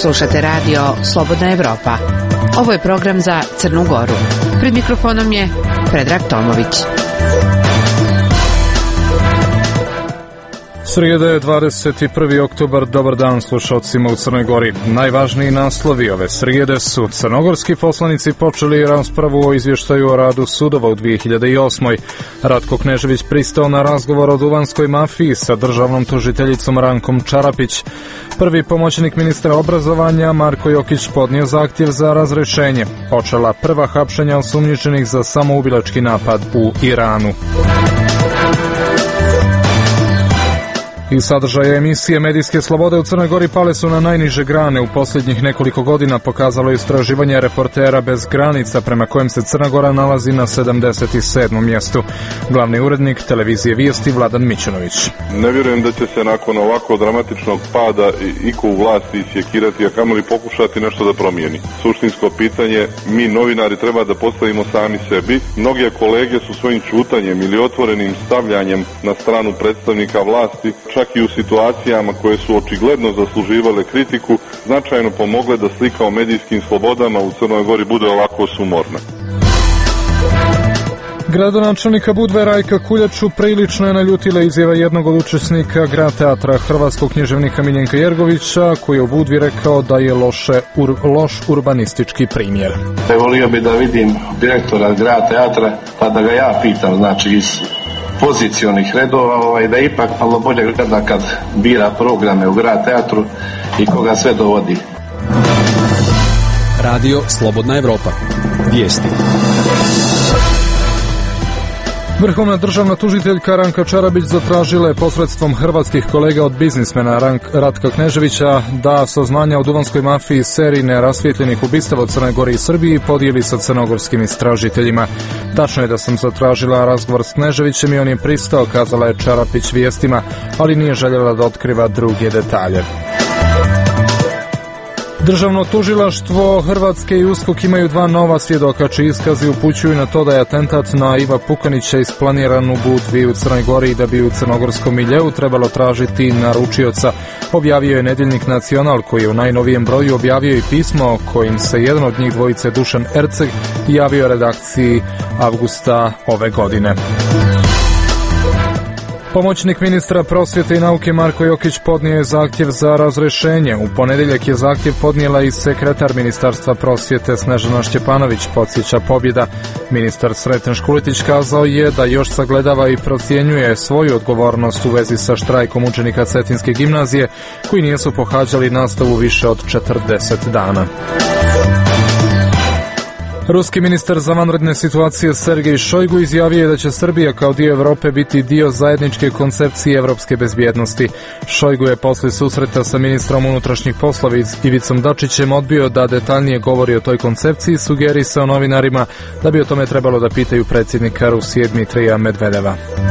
Slušate radio Slobodna Evropa. Ovo je program za Crnu Goru. Pred mikrofonom je Predrag Tomović. Srijeda je 21. oktobar, dobar dan slušalcima u Crnoj Gori. Najvažniji naslovi ove srijede su: crnogorski poslanici počeli raspravu o izvještaju o radu sudova u 2008. Ratko Knežević pristao na razgovor o duvanskoj mafiji sa državnom tužiteljicom Rankom Čarapić. Prvi pomoćnik ministra obrazovanja Marko Jokić podnio zahtjev za razrješenje. Počela prva hapšenja osumnjičenih za samoubilački napad u Iranu. I sadržaje emisije Medijske slobode u Crnoj Gori pale su na najniže grane. U posljednjih nekoliko godina pokazalo je istraživanje Reportera bez granica prema kojem se Crna Gora nalazi na 77. mjestu. Glavni urednik televizije Vijesti Vladan Mićunović. Ne vjerujem da će se nakon ovako dramatičnog pada iko u vlasti isjekirati, a kamoli pokušati nešto da promijeni. Suštinsko pitanje mi novinari treba da postavimo sami sebi. Mnoge kolege su svojim ćutanjem ili otvorenim stavljanjem na stranu predstavnika vlasti, čak i u situacijama koje su očigledno zasluživale kritiku, značajno pomogle da slika o medijskim slobodama u Crnoj Gori bude ovako sumorna. Gradonačelnika Budve Rajka Kuljaču prilično je naljutila izjava jednog od učesnika Grad teatra, hrvatskog književnika Miljenka Jergovića, koji je u Budvi rekao da je loš urbanistički primjer. Volio bi da vidim direktora Grad teatra, pa da ga ja pitam, znači iz pozicionih redova, da ipak malo bolje gleda kad bira programe u Grad teatru i koga sve dovodi. Radio Slobodna Evropa. Vijesti. Vrhovna državna tužiteljka Ranka Čarapić zatražila je posredstvom hrvatskih kolega od biznismena Ratka Kneževića da saznanja o duvanskoj mafiji seriji nerasvijetljenih ubistava u Crnoj Gori i Srbiji podijeli sa crnogorskim istražiteljima. Tačno je da sam zatražila razgovor s Kneževićem i on je pristao, kazala je Čarapić Vijestima, ali nije željela da otkriva druge detalje. Državno tužilaštvo Hrvatske i USKOK imaju dva nova svjedoka čiji iskazi upućuju na to da je atentat na Iva Pukanića isplaniran u Budvi u Crnoj Gori i da bi u crnogorskom miljeu trebalo tražiti naručioca. Objavio je nedjeljnik Nacional, koji je u najnovijem broju objavio i pismo kojim se jedan od njih dvojice, Dušan Erceg, javio redakciji avgusta ove godine. Pomoćnik ministra prosvjete i nauke Marko Jokić podnio je zahtjev za razrješenje. U ponedjeljak je zahtjev podnijela i sekretar Ministarstva prosvjete Snežana Šćepanović, podsjeća Pobjeda. Ministar Sreten Škuletić kazao je da još sagledava i procjenjuje svoju odgovornost u vezi sa štrajkom učenika Cetinske gimnazije koji nisu pohađali nastavu više od 40 dana. Ruski ministar za vanredne situacije Sergej Šojgu izjavio je da će Srbija kao dio Europe biti dio zajedničke koncepcije evropske bezbjednosti. Šojgu je poslije susreta sa ministrom unutrašnjih poslova Ivicom Dačićem odbio da detaljnije govori o toj koncepciji i sugerisao novinarima da bi o tome trebalo da pitaju predsjednika Rusije Dmitrija Medvedeva.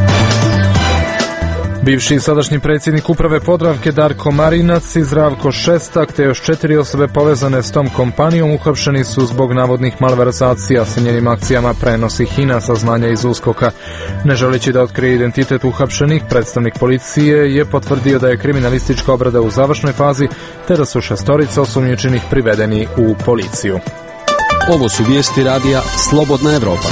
Bivši i sadašnji predsjednik uprave Podravke Darko Marinac i Zdravko Šestak te još 4 osobe povezane s tom kompanijom uhapšeni su zbog navodnih malverzacija sa njenim akcijama, prenosi HINA saznanja iz USKOK-a. Ne želeći da otkrije identitet uhapšenih, predstavnik policije je potvrdio da je kriminalistička obrada u završnoj fazi te da su 6 osumnjičenih privedeni u policiju. Ovo su vijesti radija Slobodna Evropa.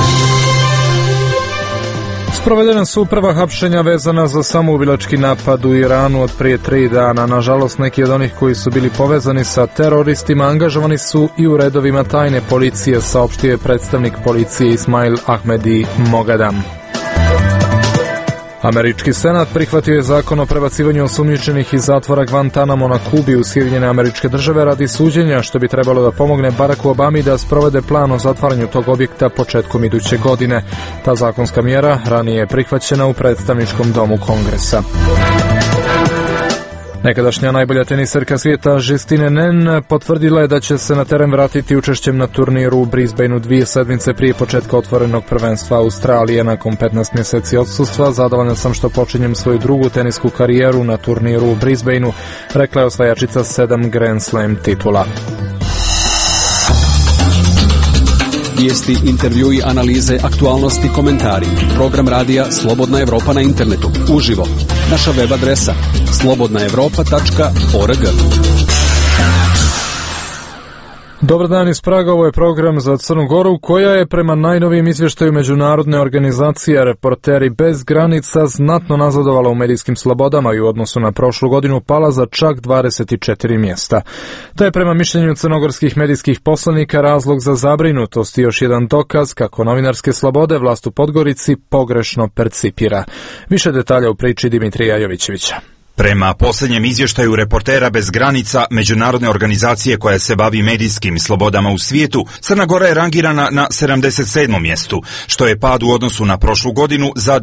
Sprovedena su prva hapšenja vezana za samoubilački napad u Iranu od prije 3 dana. Nažalost, neki od onih koji su bili povezani sa teroristima angažovani su i u redovima tajne policije, saopštio je predstavnik policije Ismail Ahmedi Mogadam. Američki senat prihvatio je zakon o prebacivanju osumnjičenih iz zatvora Guantanamo na Kubi u Sjedinjene Američke Države radi suđenja, što bi trebalo da pomogne Baracku Obami da sprovede plan o zatvaranju tog objekta početkom iduće godine. Ta zakonska mjera ranije je prihvaćena u predstavničkom domu Kongresa. Nekadašnja najbolja teniserka svijeta Justine Nen potvrdila je da će se na teren vratiti učešćem na turniru u Brisbaneu 2 sedmice prije početka otvorenog prvenstva Australije. Nakon 15 mjeseci odsustva zadovoljna sam što počinjem svoju drugu tenisku karijeru na turniru u Brisbaneu, rekla je osvajačica 7 Grand Slam titula. Vijesti, intervjui, analize, aktualnosti, komentari. Program radija Slobodna Evropa na internetu. Uživo. Naša web adresa slobodnaevropa.org. Dobar dan iz Praga, ovo je program za Crnu Goru koja je prema najnovijem izvještaju međunarodne organizacije Reporteri bez granica znatno nazadovala u medijskim slobodama i u odnosu na prošlu godinu pala za čak 24 mjesta. To je prema mišljenju crnogorskih medijskih poslanika razlog za zabrinutost i još jedan dokaz kako novinarske slobode vlast u Podgorici pogrešno percipira. Više detalja u priči Dimitrija Jovićevića. Prema posljednjem izvještaju Reportera bez granica, međunarodne organizacije koja se bavi medijskim slobodama u svijetu, Crna Gora je rangirana na 77. mjestu, što je pad u odnosu na prošlu godinu za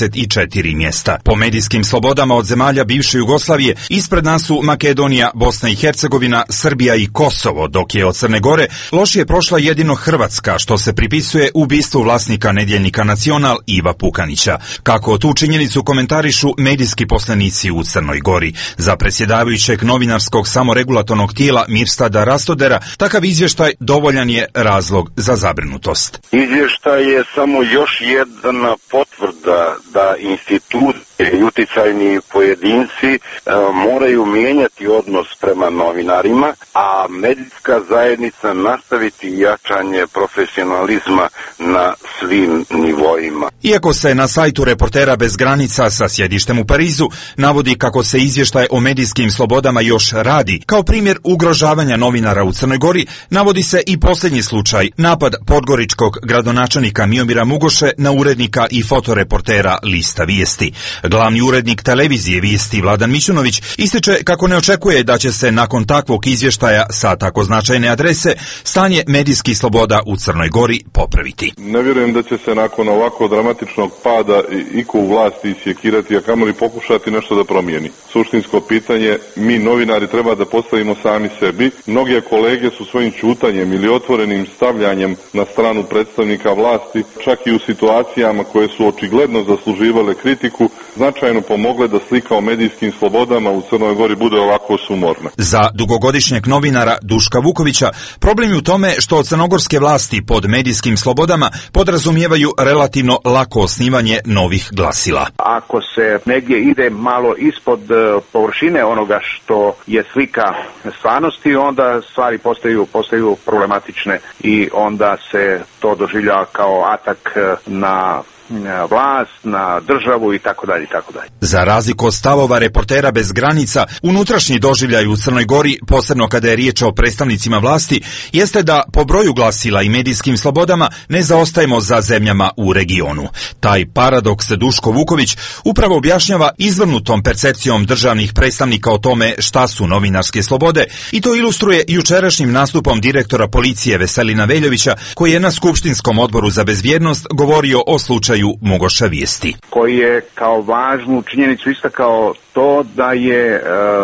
24 mjesta. Po medijskim slobodama od zemalja bivše Jugoslavije ispred nas su Makedonija, Bosna i Hercegovina, Srbija i Kosovo, dok je od Crne Gore lošije prošla jedino Hrvatska, što se pripisuje ubistvu vlasnika nedjeljnika Nacional Iva Pukanića. Kako tu činjenicu komentarišu medijski poslanici u Crnoj Gori. Za predsjedavajućeg novinarskog samoregulatornog tijela Mirstada Rastodera, takav izvještaj dovoljan je razlog za zabrinutost. Izvještaj je samo još jedna potvrda da institucije i uticajni pojedinci moraju mijenjati odnos prema novinarima, a medijska zajednica nastaviti jačanje profesionalizma na svim nivoima. Iako se na sajtu Reportera bez granica sa sjedištem u Parizu navodi kako se izvještaj o medijskim slobodama još radi, kao primjer ugrožavanja novinara u Crnoj Gori, navodi se i posljednji slučaj, napad podgoričkog gradonačelnika Miomira Mugoše na urednika i fotoreportera Lista Vijesti. Glavni urednik televizije Vijesti Vladan Mićunović ističe kako ne očekuje da će se nakon takvog izvještaja sa tako značajne adrese stanje medijskih sloboda u Crnoj Gori popraviti. Ne vjerujem da će se nakon ovako dramatičnog pada iko u vlasti isjekirati, a kamoli pokušati nešto da promijeni. Suštinsko pitanje, mi novinari treba da postavimo sami sebi. Mnoge kolege su svojim ćutanjem ili otvorenim stavljanjem na stranu predstavnika vlasti, čak i u situacijama koje su očigledno zasluživale kritiku, značajno pomogle da slika o medijskim slobodama u Crnoj Gori bude ovako sumorna. Za dugogodišnjeg novinara Duška Vukovića problem je u tome što crnogorske vlasti pod medijskim slobodama podrazumijevaju relativno lako osnivanje novih glasila. Ako se negdje ide malo ispod površine onoga što je slika stvarnosti, onda stvari postaju problematične i onda se to doživljava kao atak na vlast, na državu i tako dalje i tako dalje. Za razliku od stavova Reportera bez granica, unutrašnji doživljaj u Crnoj Gori, posebno kada je riječ o predstavnicima vlasti, jeste da po broju glasila i medijskim slobodama ne zaostajemo za zemljama u regionu. Taj paradoks Duško Vuković upravo objašnjava izvrnutom percepcijom državnih predstavnika o tome šta su novinarske slobode i to ilustruje jučerašnjim nastupom direktora policije Veselina Veljovića, koji je na Skupštinskom odboru za bezbjednost govorio o slučaju Mugoša Vijesti. Koji je kao važnu činjenicu istakao to da je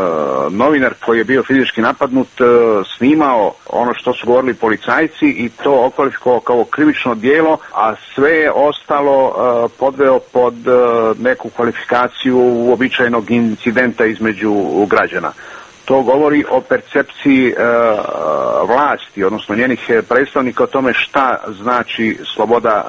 novinar koji je bio fizički napadnut snimao ono što su govorili policajci i to okvalifikovao kao krivično djelo, a sve je ostalo podveo pod neku kvalifikaciju uobičajenog incidenta između građana. To govori o percepciji vlasti, odnosno njenih predstavnika o tome šta znači sloboda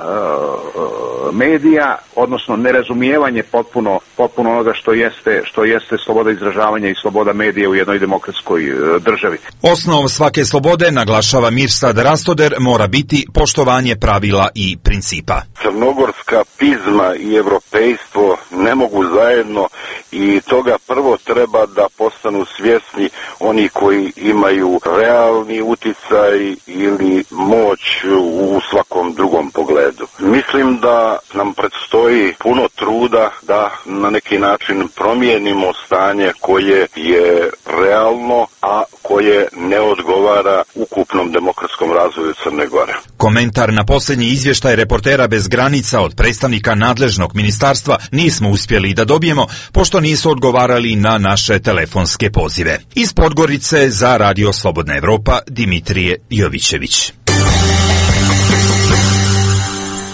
medija, odnosno nerazumijevanje potpuno onoga što jeste sloboda izražavanja i sloboda medija u jednoj demokratskoj državi. Osnov svake slobode, naglašava Mirsad Rastoder, mora biti poštovanje pravila i principa. Crnogorska pizma i evropejstvo ne mogu zajedno i toga prvo treba da postanu svjesni oni koji imaju realni uticaj ili moć u svakom drugom pogledu. Mislim da nam predstoji puno truda da na neki način promijenimo stanje koje je realno, a koje ne odgovara ukupnom demokratskom razvoju Crne Gore. Komentar na posljednji izvještaj Reportera bez granica od predstavnika nadležnog ministarstva nismo uspjeli da dobijemo, pošto nisu odgovarali na naše telefonske pozive. Iz Podgorice za Radio Slobodna Evropa, Dimitrije Jovićević.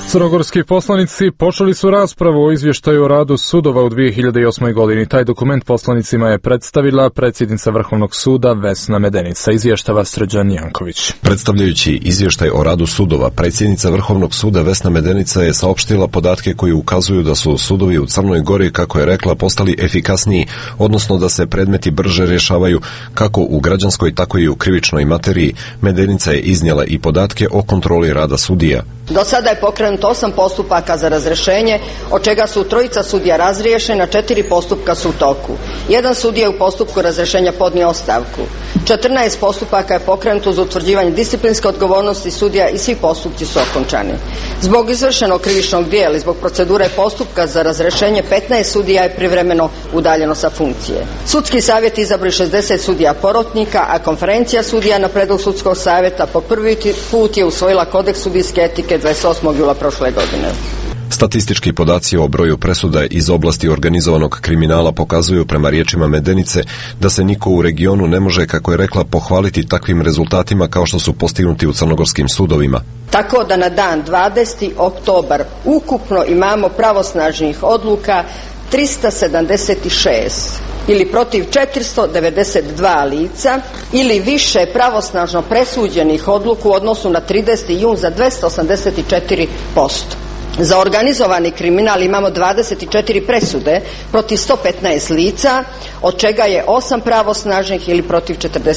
Crnogorski poslanici počeli su raspravu o izvještaju o radu sudova u 2008. godini. Taj dokument poslanicima je predstavila predsjednica Vrhovnog suda Vesna Medenica. Izvještava Srđan Janković. Predstavljajući izvještaj o radu sudova, predsjednica Vrhovnog suda Vesna Medenica je saopštila podatke koji ukazuju da su sudovi u Crnoj Gori, kako je rekla, postali efikasniji, odnosno da se predmeti brže rješavaju kako u građanskoj, tako i u krivičnoj materiji. Medenica je iznijela i podatke o kontroli rada sudija. Do sada je pokrenuto 8 postupaka za razrješenje, od čega su 3 sudija razriješena, 4 postupka su u toku. 1 sudija je u postupku razrješenja podnio ostavku. 14 postupaka je pokrenuto za utvrđivanje disciplinske odgovornosti sudija i svi postupci su okončani. Zbog izvršenog krivičnog djela i zbog procedure postupka za razrješenje 15 sudija je privremeno udaljeno sa funkcije. Sudski savjet izabri 60 sudija porotnika, a konferencija sudija na prijedlog sudskog savjeta po prvi put je usvojila kodeks sudijske etike 28. jula prošle godine. Statistički podaci o broju presuda iz oblasti organizovanog kriminala pokazuju, prema riječima Medenice, da se niko u regionu ne može, kako je rekla, pohvaliti takvim rezultatima kao što su postignuti u crnogorskim sudovima. Tako da na dan 20. oktobar ukupno imamo pravosnažnih odluka 376 ili protiv 492 lica ili više pravosnažno presuđenih odluku u odnosu na 30. jun za 284%. Za organizovani kriminal imamo 24 presude protiv 115 lica, od čega je 8 pravosnažnih ili protiv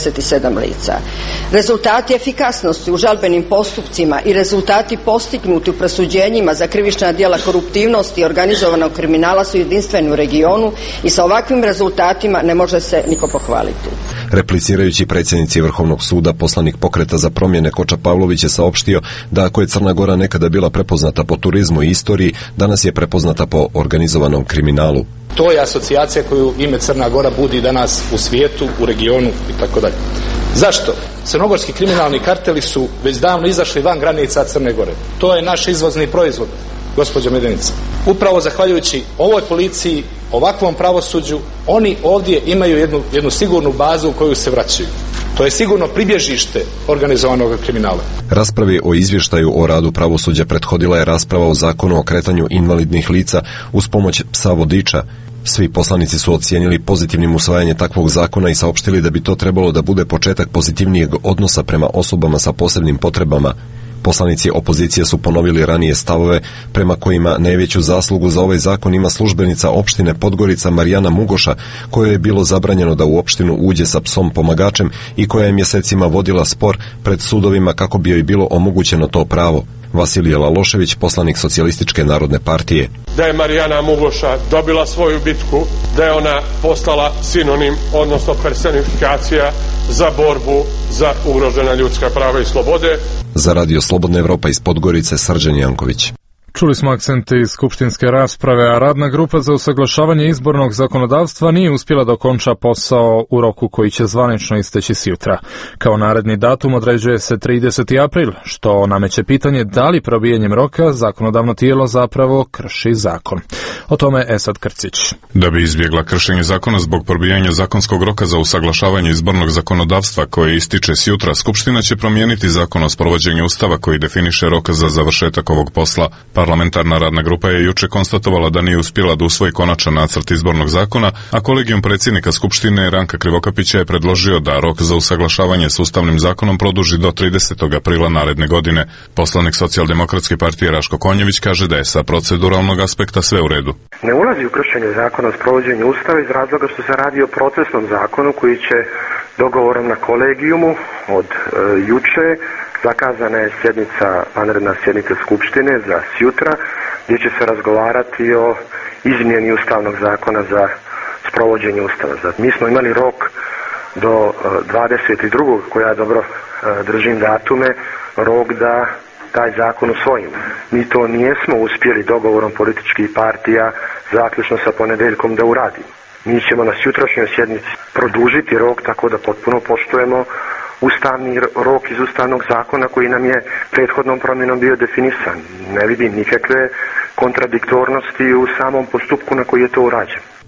47 lica. Rezultati efikasnosti u žalbenim postupcima i rezultati postignuti u presuđenjima za krivična djela koruptivnosti i organizovanog kriminala su jedinstveni u regionu i sa ovakvim rezultatima ne može se niko pohvaliti. Replicirajući predsjednici Vrhovnog suda, poslanik Pokreta za promjene Koča Pavlović je saopštio da ako je Crna Gora nekada bila prepoznata po turizmu i istoriji, danas je prepoznata po organizovanom kriminalu. To je asocijacija koju ime Crna Gora budi danas u svijetu, u regionu i tako dalje. Zašto? Crnogorski kriminalni karteli su već davno izašli van granica Crne Gore. To je naš izvozni proizvod, gospođo Medenica. Upravo zahvaljujući ovoj policiji, ovakvom pravosuđu, oni ovdje imaju jednu sigurnu bazu u koju se vraćaju. To je sigurno pribježište organizovanog kriminala. Raspravi o izvještaju o radu pravosuđa prethodila je rasprava o zakonu o kretanju invalidnih lica uz pomoć psa vodiča. Svi poslanici su ocijenili pozitivnim usvajanje takvog zakona i saopštili da bi to trebalo da bude početak pozitivnijeg odnosa prema osobama sa posebnim potrebama. Poslanici opozicije su ponovili ranije stavove prema kojima najveću zaslugu za ovaj zakon ima službenica opštine Podgorica Marijana Mugoša, kojoj je bilo zabranjeno da u opštinu uđe sa psom pomagačem i koja je mjesecima vodila spor pred sudovima kako bi joj bilo omogućeno to pravo. Vasilije Lalošević, poslanik Socijalističke narodne partije. Da je Marijana Mugoša dobila svoju bitku, da je ona postala sinonim, odnosno personifikacija za borbu za ugrožena ljudska prava i slobode. Za Radio Slobodna Evropa iz Podgorice, Srđan Janković. Čuli smo akcente iz skupštinske rasprave, a radna grupa za usaglašavanje izbornog zakonodavstva nije uspjela da okonča posao u roku koji će zvanično isteći sutra. Kao naredni datum određuje se 30. april, što nameće pitanje da li probijanjem roka zakonodavno tijelo zapravo krši zakon. O tome Esad Krcić. Da bi izbjegla kršenje zakona zbog probijanja zakonskog roka za usaglašavanje izbornog zakonodavstva koje ističe sutra, Skupština će promijeniti zakon o sprovođenju Ustava koji definiše rok za završetak ovog posla. Parlamentarna radna grupa je juče konstatovala da nije uspjela da usvoji konačan nacrt izbornog zakona, a kolegijum predsjednika Skupštine Ranka Krivokapića je predložio da rok za usaglašavanje s Ustavnim zakonom produži do 30. aprila naredne godine. Poslanik Socijaldemokratske partije Raško Konjević kaže da je sa proceduralnog aspekta sve u redu. Ne ulazi u kršenje zakona o sprovođenju Ustava iz razloga što se radi o procesnom zakonu koji će dogovorom na kolegijumu od juče zakazana je vanredna sjednica Skupštine za sutra, gdje će se razgovarati o izmjeni Ustavnog zakona za sprovođenje Ustava. Mi smo imali rok do 22. koja ja dobro držim datume, rok da taj zakon usvojimo. Mi to nijesmo uspjeli dogovorom političkih partija zaključno sa ponedjeljkom da uradimo. Mi ćemo na sutrašnjoj sjednici produžiti rok tako da potpuno poštujemo ustavni rok iz Ustavnog zakona koji nam je prethodnom promjenom bio definisan. Ne vidim nikakve kontradiktornosti u samom postupku na koji je to urađeno.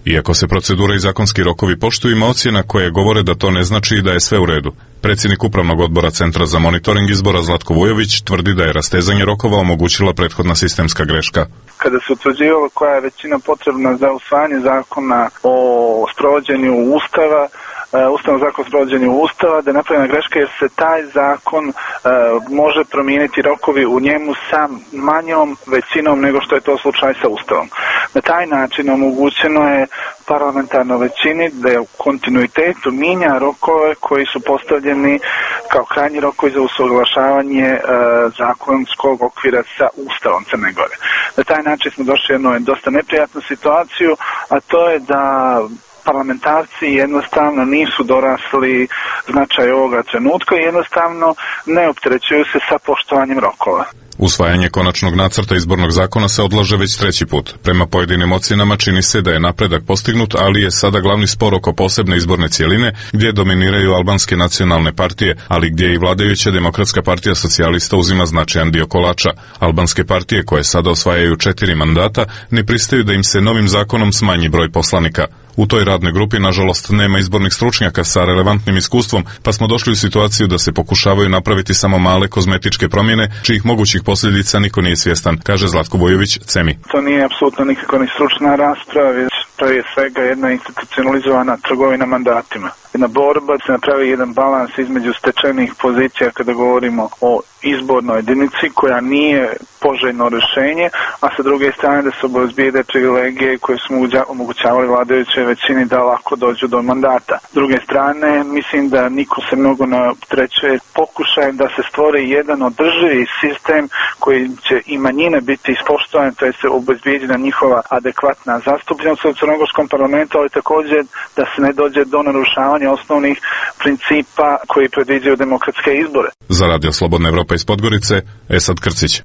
Iako se procedura i zakonski rokovi poštuju, ima ocjena koje govore da to ne znači da je sve u redu. Predsjednik Upravnog odbora Centra za monitoring izbora Zlatko Vujović tvrdi da je rastezanje rokova omogućila prethodna sistemska greška. Kada se utvrđivalo koja je većina potrebna za usvajanje zakona o sprovođenju Ustava, Ustavnog zakona o sprovođenju Ustava, da je napravljena greška jer se taj zakon može promijeniti rokovi u njemu sa manjom većinom nego što je to slučaj sa Ustavom. Na taj način omogućeno je parlamentarnoj većini da je u kontinuitetu mijenja rokove koji su postavljeni kao krajnji rokovi za usaglašavanje zakonskog okvira sa Ustavom Crne Gore. Na taj način smo došli u jednu dosta neprijatnu situaciju, a to je da parlamentarci jednostavno nisu dorasli značaju ovoga trenutka i jednostavno ne opterećuju se sa poštovanjem rokova. Usvajanje konačnog nacrta izbornog zakona se odlaže već 3. put. Prema pojedinim ocjenama čini se da je napredak postignut, ali je sada glavni spor oko posebne izborne cijeline gdje dominiraju albanske nacionalne partije, ali gdje i vladajuća Demokratska partija socijalista uzima značajan dio kolača. Albanske partije koje sada osvajaju 4 mandata ne pristaju da im se novim zakonom smanji broj poslanika. U toj radnoj grupi, nažalost, nema izbornih stručnjaka sa relevantnim iskustvom, pa smo došli u situaciju da se pokušavaju napraviti samo male kozmetičke promjene, čijih mogućih posljedica niko nije svjestan, kaže Zlatko Vujović, CEMI. To nije apsolutno nikako ni stručna rasprava, već prije svega jedna institucionalizovana trgovina mandatima. Jedna borba se napravi jedan balans između stečenih pozicija kada govorimo o izbornoj jedinici koja nije poželjno rješenje, a sa druge strane da se obezbijede privilegije koje su omogućavali vladajućoj većini da lako dođu do mandata. S druge strane, mislim da niko se mnogo ne opterećuje pokušajem da se stvori jedan održivi sistem koji će i manjine biti ispoštovane, to je se obezbijeđena njihova adekvatna zastupljenost u crnogorskom parlamentu, ali također da se ne dođe do narušavanja osnovnih principa koji predviđaju demokratske izbore. Za Radio Slobodna Evropa iz Podgorice, Esad Krcić.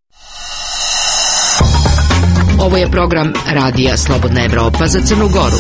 Ovo je program Radija Slobodna Evropa za Crnu Goru.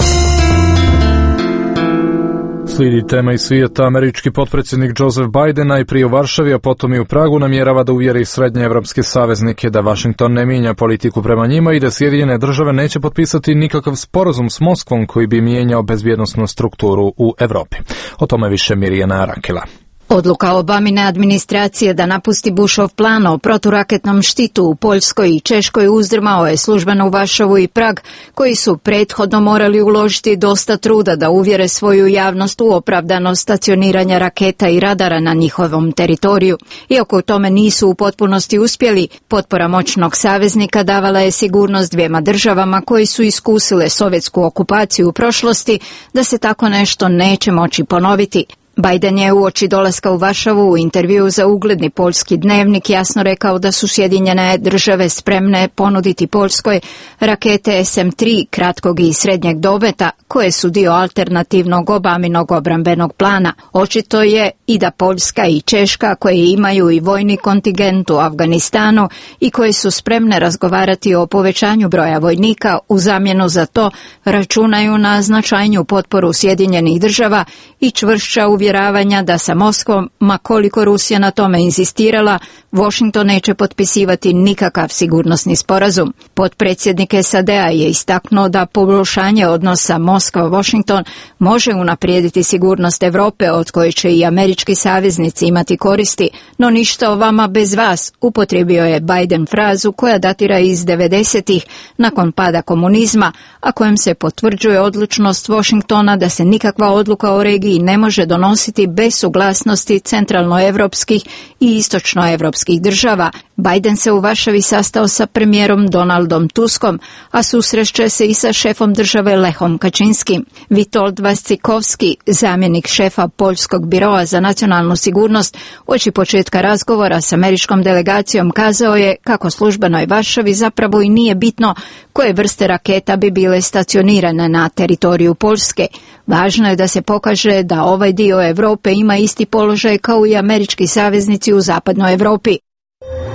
Slijedi tema iz svijeta. Američki potpredsjednik Joseph Biden najprije u Varšavi, a potom i u Pragu namjerava da uvjeri srednje evropske saveznike da Washington ne mijenja politiku prema njima i da Sjedinjene države neće potpisati nikakav sporazum s Moskvom koji bi mijenjao bezbjednosnu strukturu u Evropi. O tome više Mirjana Rakela. Odluka Obamine administracije da napusti Bushov plan o proturaketnom štitu u Poljskoj i Češkoj uzdrmao je službeno u Varšavu i Prag, koji su prethodno morali uložiti dosta truda da uvjere svoju javnost u opravdanost stacioniranja raketa i radara na njihovom teritoriju. Iako u tome nisu u potpunosti uspjeli, potpora moćnog saveznika davala je sigurnost dvijema državama koji su iskusile sovjetsku okupaciju u prošlosti da se tako nešto neće moći ponoviti. Biden je uoči dolaska u Varšavu u intervjuu za ugledni poljski dnevnik jasno rekao da su Sjedinjene države spremne ponuditi Poljskoj rakete SM-3 kratkog i srednjeg dometa koje su dio alternativnog Obaminog obrambenog plana. Očito je i da Poljska i Češka, koje imaju i vojni kontingent u Afganistanu i koje su spremne razgovarati o povećanju broja vojnika, u zamjenu za to računaju na značajniju potporu Sjedinjenih država i čvršća uvjeravanja da sa Moskvom, ma koliko Rusija na tome inzistirala, Washington neće potpisivati nikakav sigurnosni sporazum. Potpredsjednik SAD-a je istaknuo da poboljšanje odnosa Moskva-Washington može unaprijediti sigurnost Europe, od koje će i američki saveznici imati koristi, no ništa o vama bez vas, upotrijebio je Biden frazu koja datira iz 90-ih nakon pada komunizma, a kojem se potvrđuje odlučnost Washingtona da se nikakva odluka o regiji ne može donositi bez suglasnosti centralnoevropskih i istočnoevropskih država. Biden se u Varšavi sastao sa premijerom Donaldom Tuskom, a susreće se i sa šefom države Lechom Kaczyńskim. Witold Wascichowski, zamjenik šefa Poljskog biroa za nacionalnu sigurnost, uoči početka razgovora s američkom delegacijom kazao je kako službenoj Varšavi zapravo i nije bitno koje vrste raketa bi bile stacionirane na teritoriju Poljske. Važno je da se pokaže da ovaj dio Europe ima isti položaj kao i američki saveznici u zapadnoj Europi.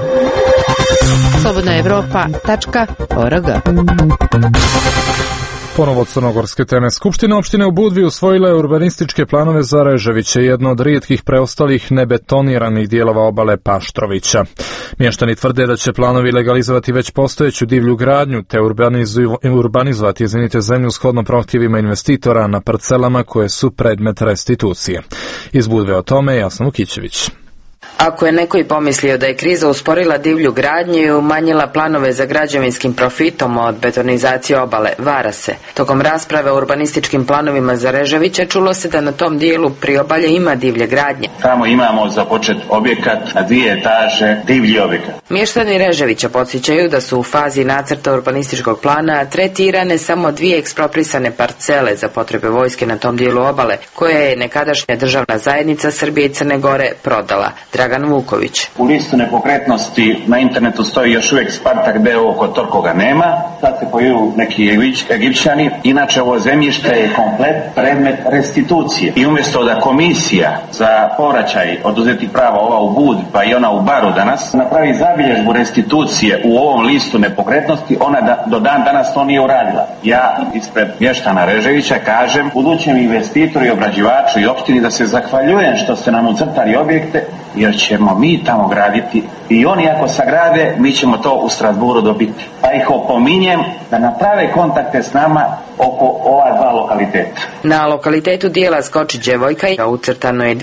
Slobodnaevropa.org Ponovo crnogorske teme. Skupština opštine u Budvi usvojila je urbanističke planove za Reževiće, jedno od rijetkih preostalih nebetoniranih dijelova obale Paštrovića. Mještani tvrde da će planovi legalizovati već postojeću divlju gradnju, te urbanizovati zemlju shodno prohtjevima investitora na parcelama koje su predmet restitucije. Iz Budve o tome Jasna Vukićević. Ako je neko i pomislio da je kriza usporila divlju gradnju i umanjila planove za građevinskim profitom od betonizacije obale, vara se. Tokom rasprave o urbanističkim planovima za Reževiće čulo se da na tom dijelu priobalja ima divlje gradnje. Tamo imamo započet objekat na 2 etaže, divlji objekat. Mještani Reževića podsjećaju da su u fazi nacrta urbanističkog plana tretirane samo 2 eksproprisane parcele za potrebe vojske na tom dijelu obale, koje je nekadašnja državna zajednica Srbije i Crne Gore prodala. Dragan Vuković. U listu nepokretnosti na internetu stoji još uvijek Spartak d.o.o. kod Torkoga nema, sad se pojavljuju neki Egipćani. Inače ovo zemljište je komplet predmet restitucije i umjesto da komisija za povraćaj oduzetih prava, ova u Bud pa i ona u Baru danas, napravi zabilježbu restitucije u ovom listu nepokretnosti, ona do dan danas to nije uradila. Ja ispred mještana Reževića kažem budućem investitoru i obrađivaču i opštini da se zahvaljujem što ste nam ucrtali objekte, jer ćemo mi tamo graditi i oni ako sagrade, mi ćemo to u Strasburu dobiti. Pa ih opominjem da naprave kontakte s nama oko ova 2 lokaliteta. Na lokalitetu dijela Skočić-Đevojka ucrtano je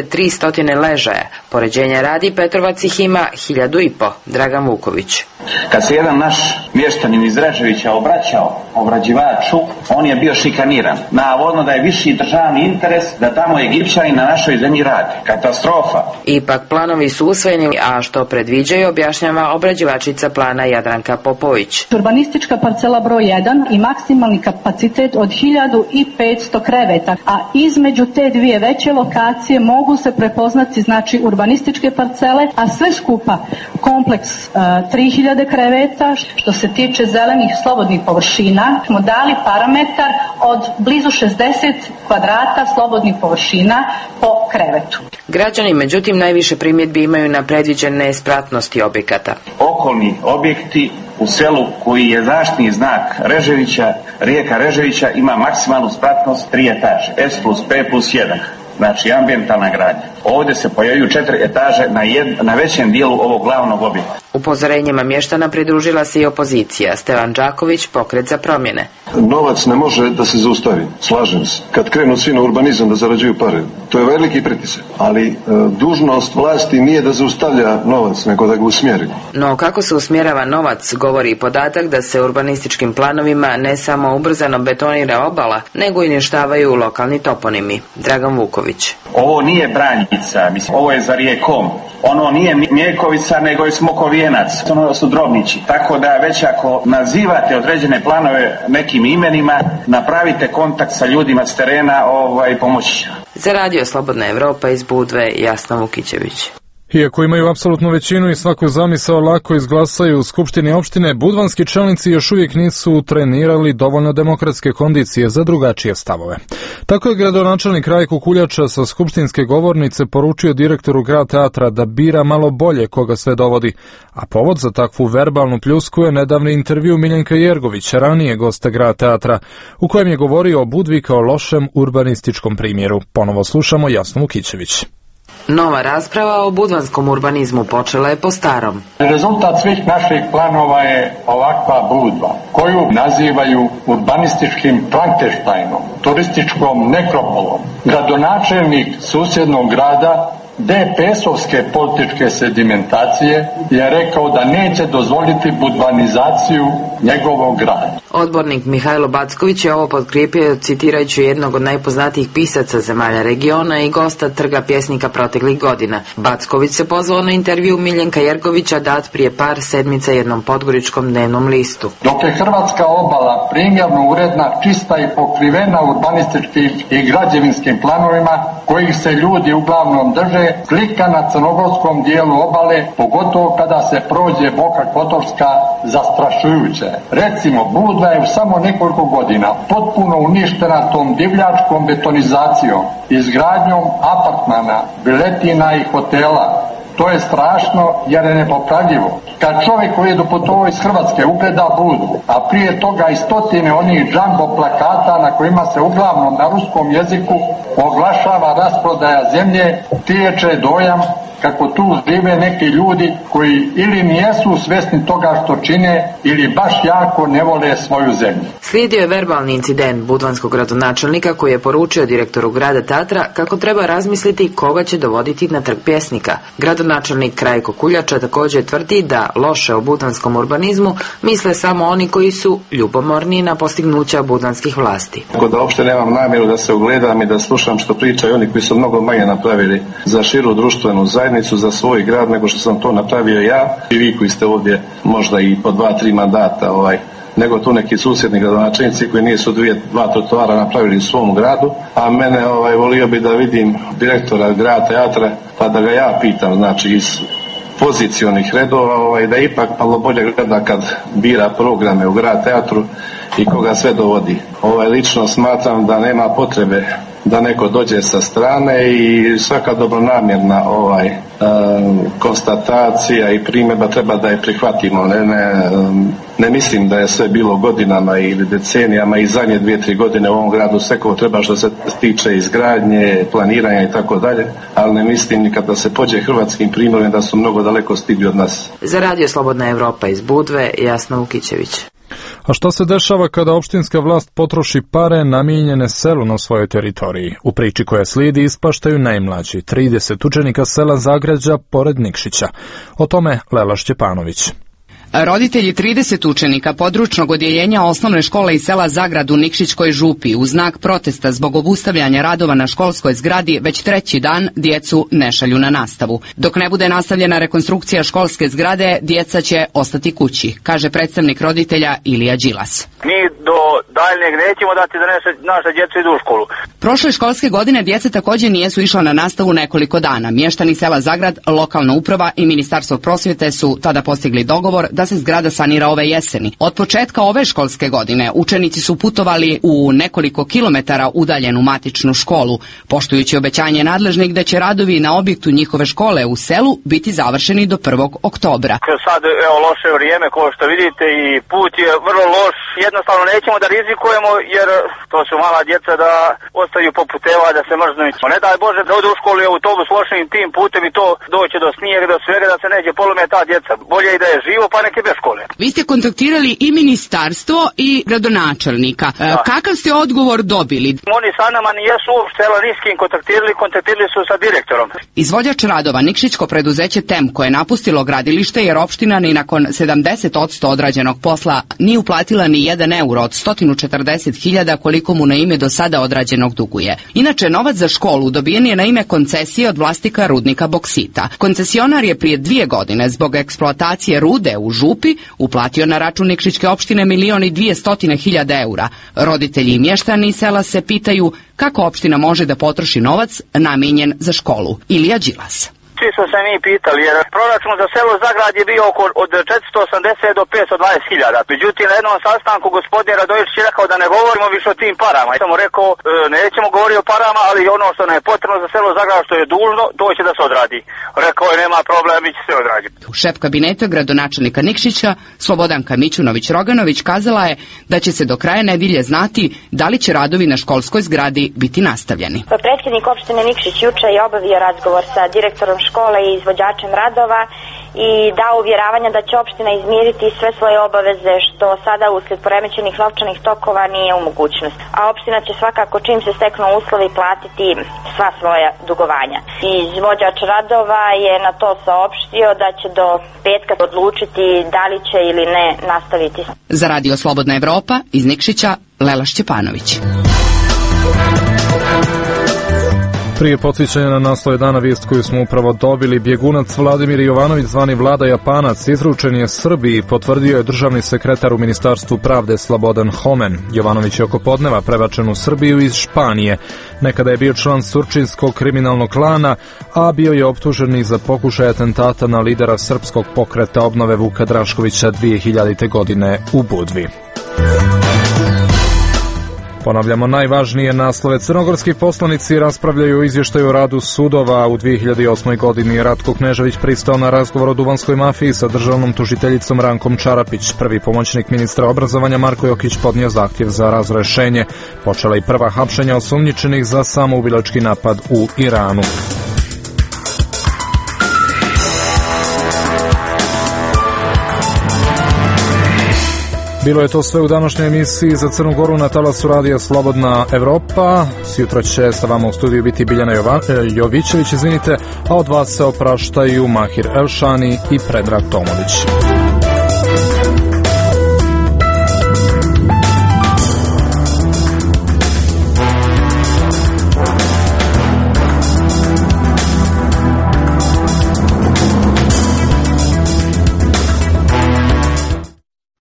2300 ležaja. Poređenja radi, Petrovac ih ima 1500. Dragan Vuković. Kad se jedan naš mještanin iz Reževića obraćao obrađivaču, on je bio šikaniran. Navodno da je viši državni interes da tamo Egipćani na našoj zemlji rade. Katastrofa. Ipak planovi su usvojeni, a što predviđaju objašnjava obrađivačica plana Jadranka Popović. Urbanistička parcela broj 1 i maksimalni kapacitet od 1500 kreveta, a između te dvije veće lokacije mogu se prepoznati urbanističke parcele, a sve skupa kompleks 3000 kreveta. Što se tiče zelenih slobodnih površina, smo dali parametar od blizu 60 kvadrata slobodnih površina po krevetu. Građani međutim najviše primjedbi imaju na predviđene spratnosti objekata. Okolni objekti u selu koji je zaštitni znak Reževića, rijeka Reževića, ima maksimalnu spratnost 3 etaže, S plus P plus 1. Znači ambijentalna gradnja. Ovdje se pojavljuju 4 etaže na većem dijelu ovog glavnog objekta. Upozorenjima mještana pridružila se i opozicija. Stevan Đaković, Pokret za promjene. Novac ne može da se zaustavi, slažem se. Kad krenu svi na urbanizam da zarađuju pare, to je veliki pritisak. Ali dužnost vlasti nije da zaustavlja novac, nego da ga usmjeri. No kako se usmjerava novac, govori i podatak da se urbanističkim planovima ne samo ubrzano betonira obala, nego i uništavaju lokalni toponimi. Dragan Vuković. Ovo nije Branjica, ovo je za rijekom. Ono nije Mjekovica, nego je Smokovijenac. Ono su drobnići. Tako da već ako nazivate određene planove nekim imenima, napravite kontakt sa ljudima s terena i pomoći. Za Radio Slobodna Evropa iz Budve, Jasna Vukićević. Iako imaju apsolutnu većinu i svaku zamisao lako izglasaju u Skupštini opštine, budvanski čelnici još uvijek nisu trenirali dovoljno demokratske kondicije za drugačije stavove. Tako je gradonačelnik Rajko Kuljača sa skupštinske govornice poručio direktoru Grad teatra da bira malo bolje koga sve dovodi, a povod za takvu verbalnu pljusku je nedavni intervju Miljenka Jergović, ranije gosta Grad teatra, u kojem je govorio o Budvi kao lošem urbanističkom primjeru. Ponovo slušamo Jasnu Vukićević. Nova rasprava o budvanskom urbanizmu počela je po starom. Rezultat svih naših planova je ovakva Budva, koju nazivaju urbanističkim Frankensteinom, turističkom nekropolom. Gradonačelnik susjednog grada DPS-ovske političke sedimentacije je rekao da neće dozvoliti budvanizaciju njegovog grada. Odbornik Mihajlo Backović je ovo potkrijepio citirajući jednog od najpoznatijih pisaca zemalja regiona i gosta Trga pjesnika proteklih godina. Backović se pozvao na intervju Miljenka Jergovića dat prije par sedmica jednom podgoričkom dnevnom listu. Dok je hrvatska obala primjerno uredna, čista i pokrivena urbanističkim i građevinskim planovima kojih se ljudi uglavnom drže, slika na crnogorskom dijelu obale, pogotovo kada se prođe Boka Kotorska, zastrašujuće. Recimo, Budva je u samo nekoliko godina potpuno uništena tom divljačkom betonizacijom, izgradnjom apartmana, viletina i hotela, To je strašno jer je nepopravljivo. Kad čovjek koji je doputovao iz Hrvatske ugleda Budu, a prije toga i stotine onih džambo plakata na kojima se uglavnom na ruskom jeziku oglašava rasprodaja zemlje, stječe dojam kako tu žive neki ljudi koji ili nijesu svjesni toga što čine ili baš jako ne vole svoju zemlju. Slijedio je verbalni incident budvanskog gradonačelnika koji je poručio direktoru grada Tatra kako treba razmisliti koga će dovoditi na trg pjesnika. Gradonačelnik Krajko Kuljača također tvrdi da loše o budvanskom urbanizmu misle samo oni koji su ljubomorni na postignuća budvanskih vlasti. Tako da uopšte nemam namjeru da se ugledam i da slušam što pričaju oni koji su mnogo manje napravili za širu društvenu zajednicu, za svoj grad nego što sam to napravio ja i vi koji ste ovdje možda i po 2-3 mandata nego tu neki susjedni gradonačelnici koji nisu dva trotoara napravili u svom gradu, a mene volio bi da vidim direktora grada Teatra pa da ga ja pitam, znači iz pozicionih redova, da ipak malo bolje gleda kad bira programe u grad Teatru i koga sve dovodi. Lično smatram da nema potrebe da neko dođe sa strane i svaka dobronamjerna konstatacija i primjedba treba da je prihvatimo. Ne mislim da je sve bilo godinama ili decenijama i zadnje 2-3 godine u ovom gradu sve kao treba što se tiče izgradnje, planiranja i tako dalje, ali ne mislim ni kada se pođe hrvatskim primjerom da su mnogo daleko stigli od nas. Za Radio Slobodna Evropa iz Budve, Jasna Vukićević. A što se dešava kada opštinska vlast potroši pare namijenjene selu na svojoj teritoriji? U priči koja slijedi ispaštaju najmlađi, 30 učenika sela Zagrađa pored Nikšića. O tome Lela Šćepanović. Roditelji 30 učenika područnog odjeljenja osnovne škole iz sela Zagrad u Nikšićkoj župi u znak protesta zbog obustavljanja radova na školskoj zgradi već 3. dan djecu ne šalju na nastavu. Dok ne bude nastavljena rekonstrukcija školske zgrade, djeca će ostati kući, kaže predstavnik roditelja Ilija Đilas. Mi do daljnjeg nećemo dati da naša djeca idu u školu. Prošle školske godine djeca također nijesu išla na nastavu nekoliko dana. Mještani sela Zagrad, lokalna uprava i Ministarstvo prosvjete su tada postigli dogovor da se zgrada sanira ove jeseni. Od početka ove školske godine učenici su putovali u nekoliko kilometara udaljenu matičnu školu, poštujući obećanje nadležnih da će radovi na objektu njihove škole u selu biti završeni do 1. oktobra. Sad loše vrijeme, kao što vidite, i put je vrlo loš. Jednostavno nećemo da rizikujemo jer to su mala djeca da ostaju po puteva, da se mrznu. Ne daj Bože da ode u školu i autobus lošim tim putem i to doće do snijega, do svega, da se neće polume ta djeca. Bolje i da je živo pa neke bez škole. Vi ste kontaktirali i ministarstvo i gradonačelnika. Kakav ste odgovor dobili? Oni sa nama nijesu uopšte ni s kim kontaktirali su sa direktorom. Izvođač radova Nikšićko preduzeće Temko je napustilo gradilište jer opština ni nakon 70% odrađenog posla nije uplatila ni 1 euro od 140.000 koliko mu na ime do sada odrađenog duguje. Inače, novac za školu dobijen je na ime koncesije od vlasnika rudnika boksita. Koncesionar je prije 2 godine zbog eksploatacije rude u župi uplatio na račun Nikšićke opštine 1.200.000 eura. Roditelji i mještani sela se pitaju kako opština može da potroši novac namijenjen za školu. Ilija Đilas. Svi smo se mi pitali, jer proračun za selo Zagrad je bio od 480 do 520.000. Međutim, na jednom sastanku gospodin Radojić je rekao da ne govorimo više o tim parama. Ja sam mu rekao, nećemo govoriti o parama, ali ono što nam je potrebno za selo Zagrad, što je dužno, to će da se odradi. Rekao je, nema problema, mi će se odraditi. Šef kabineta gradonačelnika Nikšića, Slobodanka Mićunović-Roganović, kazala je da će se do kraja nedjelje znati da li će radovi na školskoj zgradi biti nastavljeni. Predsjednik opštine Nikšić juče je obavio razgovor sa direktorom škole i izvođačem radova i dao uvjeravanja da će opština izmiriti sve svoje obaveze što sada uslijed poremećenih novčanih tokova nije u mogućnosti. A opština će svakako čim se steknu uslovi platiti sva svoja dugovanja. Izvođač radova je na to saopštio da će do petka odlučiti da li će ili ne nastaviti. Za Radio Slobodna Evropa iz Nikšića, Lela Šćepanović. Prije podsjećanja na naslove dana, vijest koju smo upravo dobili, bjegunac Vladimir Jovanović zvani Vlada Japanac izručen je Srbiji, potvrdio je državni sekretar u Ministarstvu pravde Slobodan Homen. Jovanović je oko podneva prebačen u Srbiju iz Španije. Nekada je bio član surčinskog kriminalnog klana, a bio je optužen i za pokušaj atentata na lidera srpskog pokreta obnove Vuka Draškovića 2000. godine u Budvi. Ponavljamo najvažnije naslove. Crnogorski poslanici raspravljaju o izvještaju o radu sudova u 2008. godini. Ratko Knežević pristao na razgovor o duvanskoj mafiji sa državnom tužiteljicom Rankom Čarapić. Prvi pomoćnik ministra obrazovanja Marko Jokić podnio zahtjev za razrešenje. Počela i prva hapšenja osumnjičenih za samoubilački napad u Iranu. Bilo je to sve u današnjoj emisiji. Za Crnu Goru na talasu radija Slobodna Evropa. Sjutra će sa vama u studiju biti Biljana Jovićević, a od vas se opraštaju Mahir Elšani i Predrag Tomović.